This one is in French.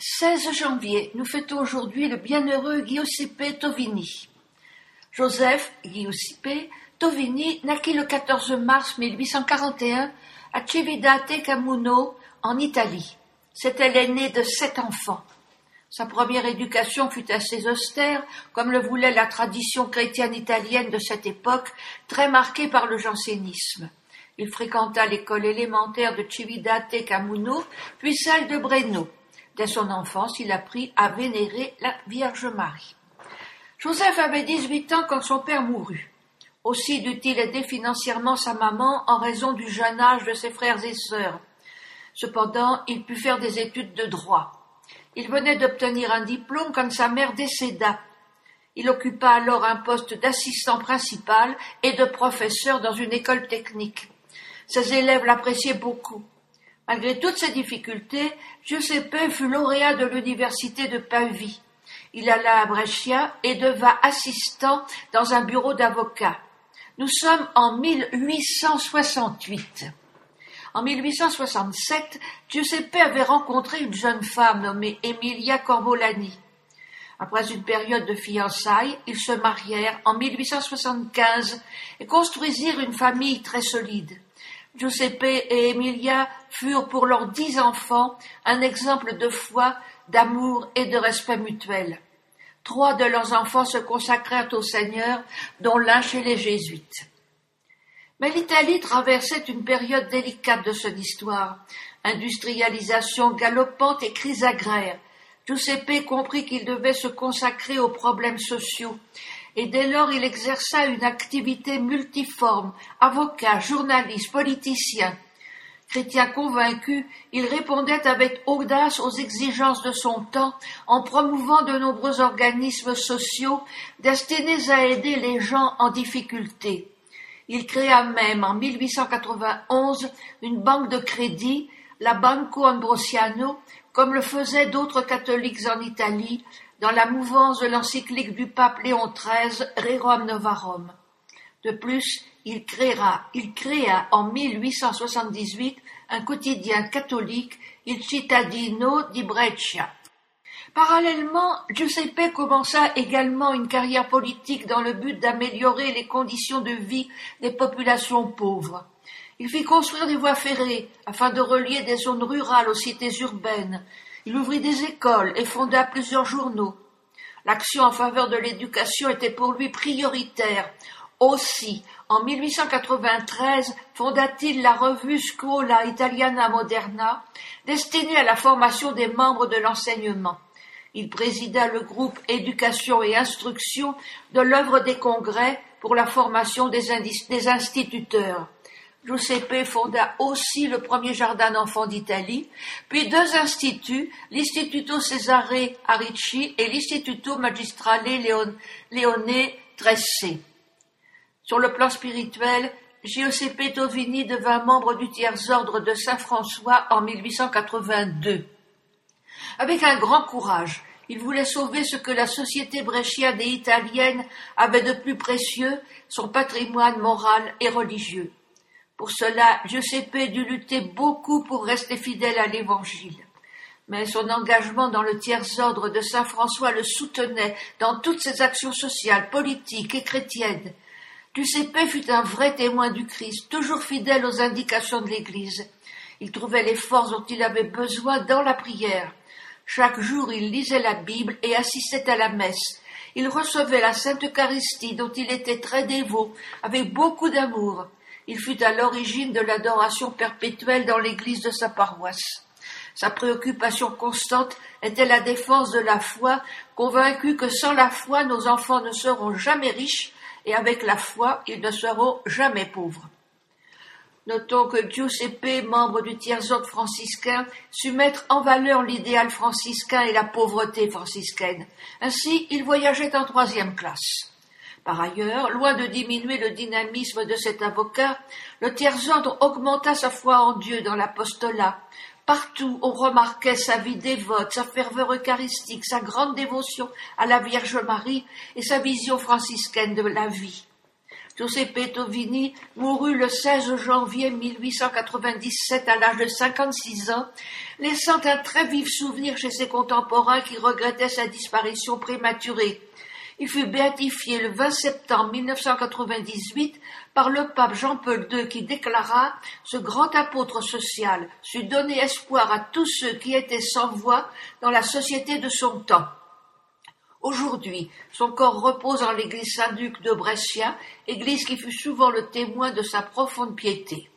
16 janvier, nous fêtons aujourd'hui le bienheureux Giuseppe Tovini. Joseph Giuseppe Tovini naquit le 14 mars 1841 à Cividate Camuno, en Italie. C'était l'aîné de 7 enfants. Sa première éducation fut assez austère, comme le voulait la tradition chrétienne italienne de cette époque, très marquée par le jansénisme. Il fréquenta l'école élémentaire de Cividate Camuno, puis celle de Breno. Dès son enfance, il apprit à vénérer la Vierge Marie. Joseph avait 18 ans quand son père mourut. Aussi dut-il aider financièrement sa maman en raison du jeune âge de ses frères et sœurs. Cependant, il put faire des études de droit. Il venait d'obtenir un diplôme quand sa mère décéda. Il occupa alors un poste d'assistant principal et de professeur dans une école technique. Ses élèves l'appréciaient beaucoup. Malgré toutes ces difficultés, Giuseppe fut lauréat de l'université de Pavie. Il alla à Brescia et devint assistant dans un bureau d'avocat. Nous sommes en 1868. En 1867, Giuseppe avait rencontré une jeune femme nommée Emilia Corbolani. Après une période de fiançailles, ils se marièrent en 1875 et construisirent une famille très solide. Giuseppe et Emilia furent pour leurs 10 enfants un exemple de foi, d'amour et de respect mutuel. 3 de leurs enfants se consacrèrent au Seigneur, dont l'un chez les Jésuites. Mais l'Italie traversait une période délicate de son histoire. Industrialisation galopante et crise agraire. Giuseppe comprit qu'il devait se consacrer aux problèmes sociaux. Et dès lors il exerça une activité multiforme, avocat, journaliste, politicien. Chrétien convaincu, il répondait avec audace aux exigences de son temps en promouvant de nombreux organismes sociaux destinés à aider les gens en difficulté. Il créa même en 1891 une banque de crédit, la Banco Ambrosiano, comme le faisaient d'autres catholiques en Italie, dans la mouvance de l'encyclique du pape Léon XIII, Rerum Novarum. De plus, il créa en 1878 un quotidien catholique, Il Cittadino di Brescia. Parallèlement, Giuseppe commença également une carrière politique dans le but d'améliorer les conditions de vie des populations pauvres. Il fit construire des voies ferrées afin de relier des zones rurales aux cités urbaines. Il ouvrit des écoles et fonda plusieurs journaux. L'action en faveur de l'éducation était pour lui prioritaire. Aussi, en 1893, fonda-t-il la revue Scuola Italiana Moderna, destinée à la formation des membres de l'enseignement. Il présida le groupe Éducation et Instruction de l'œuvre des congrès pour la formation des instituteurs. Giuseppe fonda aussi le premier jardin d'enfants d'Italie, puis 2 instituts, l'Istituto Cesare Arricci et l'Istituto Magistrale Leone Tresse. Sur le plan spirituel, Giuseppe Tovini devint membre du tiers-ordre de Saint-François en 1882. Avec un grand courage, il voulait sauver ce que la société bresciane et italienne avait de plus précieux, son patrimoine moral et religieux. Pour cela, Giuseppe dut lutter beaucoup pour rester fidèle à l'Évangile. Mais son engagement dans le tiers-ordre de Saint-François le soutenait dans toutes ses actions sociales, politiques et chrétiennes. Giuseppe fut un vrai témoin du Christ, toujours fidèle aux indications de l'Église. Il trouvait les forces dont il avait besoin dans la prière. Chaque jour, il lisait la Bible et assistait à la messe. Il recevait la Sainte Eucharistie, dont il était très dévot, avec beaucoup d'amour. Il fut à l'origine de l'adoration perpétuelle dans l'église de sa paroisse. Sa préoccupation constante était la défense de la foi, convaincu que sans la foi, nos enfants ne seront jamais riches, et avec la foi, ils ne seront jamais pauvres. Notons que Giuseppe, membre du tiers-ordre franciscain, sut mettre en valeur l'idéal franciscain et la pauvreté franciscaine. Ainsi, il voyageait en 3e classe. Par ailleurs, loin de diminuer le dynamisme de cet avocat, le tiers-ordre augmenta sa foi en Dieu dans l'apostolat. Partout, on remarquait sa vie dévote, sa ferveur eucharistique, sa grande dévotion à la Vierge Marie et sa vision franciscaine de la vie. Giuseppe Tovini mourut le 16 janvier 1897 à l'âge de 56 ans, laissant un très vif souvenir chez ses contemporains qui regrettaient sa disparition prématurée. Il fut béatifié le 20 septembre 1998 par le pape Jean-Paul II qui déclara « Ce grand apôtre social sut donner espoir à tous ceux qui étaient sans voix dans la société de son temps ». Aujourd'hui, son corps repose en l'église Saint-Luc de Brescia, église qui fut souvent le témoin de sa profonde piété.